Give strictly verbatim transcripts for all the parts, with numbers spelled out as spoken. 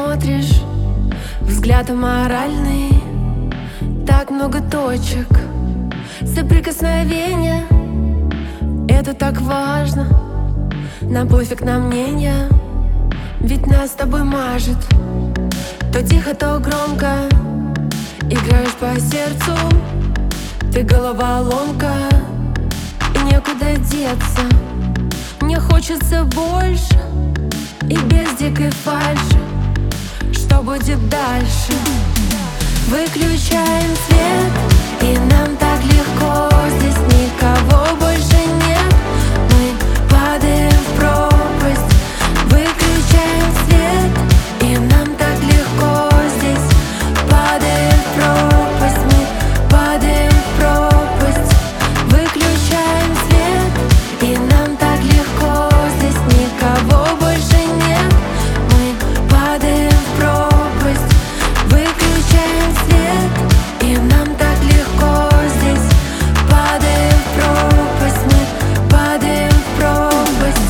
смотришь, взгляд аморальный, так много точек соприкосновения. Это так важно, нам пофиг на мнение, ведь нас с тобой мажет. То тихо, то громко, играешь по сердцу, ты головоломка, и некуда деться. Мне хочется больше, и без дикой фальши. Что будет дальше? Выключаем свет, и нам так легко, здесь никого больше нет. Мы падаем в пропасть. Выключаем свет, и нам так легко, здесь падаем в пропасть. Мы падаем в пропасть. Выключаем свет, и нам так легко, здесь никого больше нет. Мы падаем в пропасть. Выключаем свет, и нам так легко, здесь падаем в пропасть. Мы падаем в пропасть.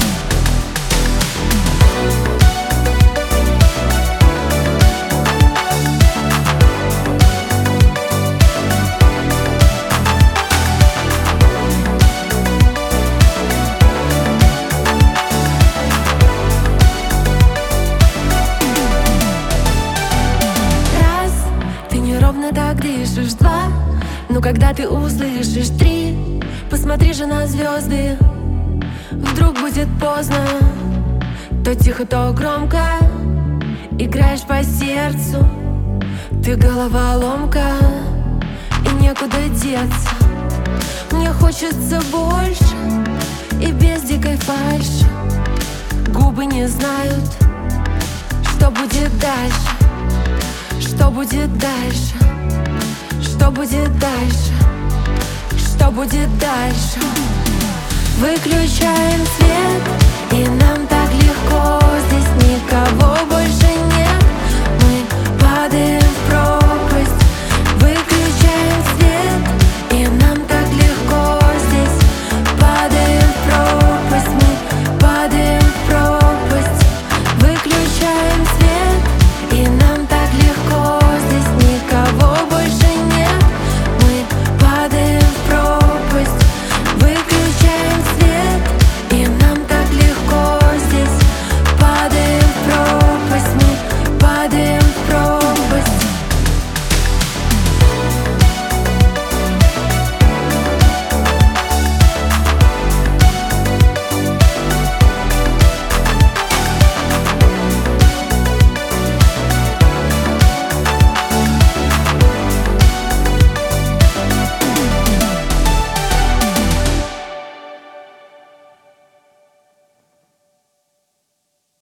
Раз, ты неровно так дышишь. Два, ну когда ты услышишь. Три, посмотри же на звезды, вдруг будет поздно. То тихо, то громко, играешь по сердцу, ты головоломка, и некуда деться. Мне хочется больше, и без дикой фальши. Губы не знают, что будет дальше. Что будет дальше? Что будет дальше? Что будет дальше? Выключаем свет, и нам так легко, здесь никого больше нет.